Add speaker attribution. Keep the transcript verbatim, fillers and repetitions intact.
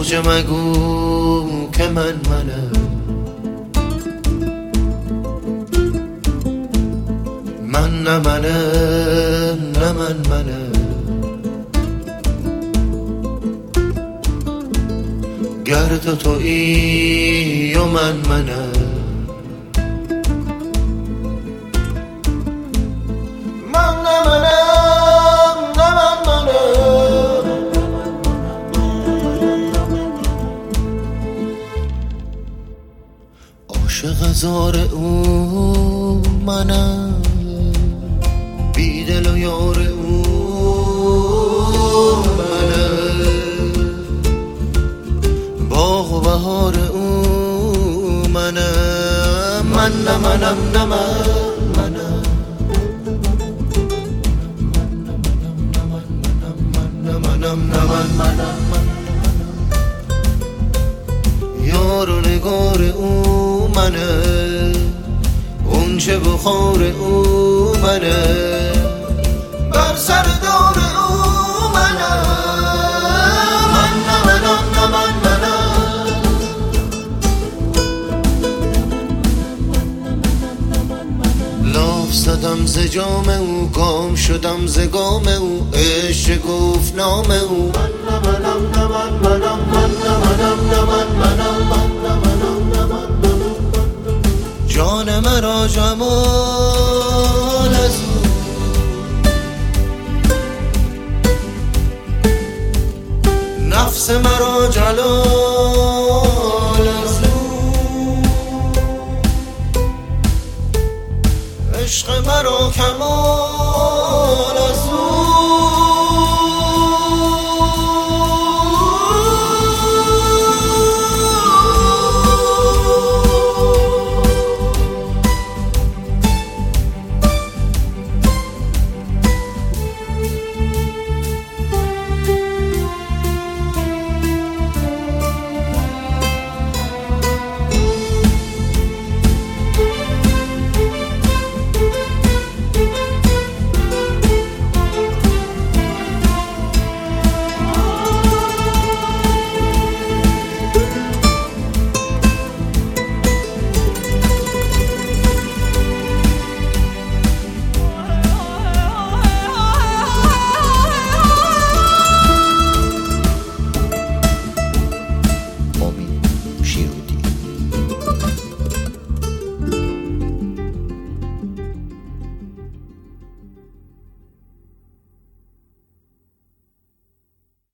Speaker 1: خواجه مگو که من منم، من نه منم نه من منم. گر تو تویی و من منم، من نه منم نه من منم. عاشق هزار او منم، بی دل و یار او منم، باغ و بهار او منم، من نه منم نه من منم. منم نه من منم، یار و نگار او منه، اون چه بخار او منه، بر سر دار او منه، من نه منم نه من منم. لاف زدم ز جام او، گام شدم ز گام او، عشق گفت نام او، من نه منم نه من منم، من نه منم نه من منم، من نه منم نه من منم. جان مرا جمال از او، نفس مرا جلال از او، عشق مرا کمال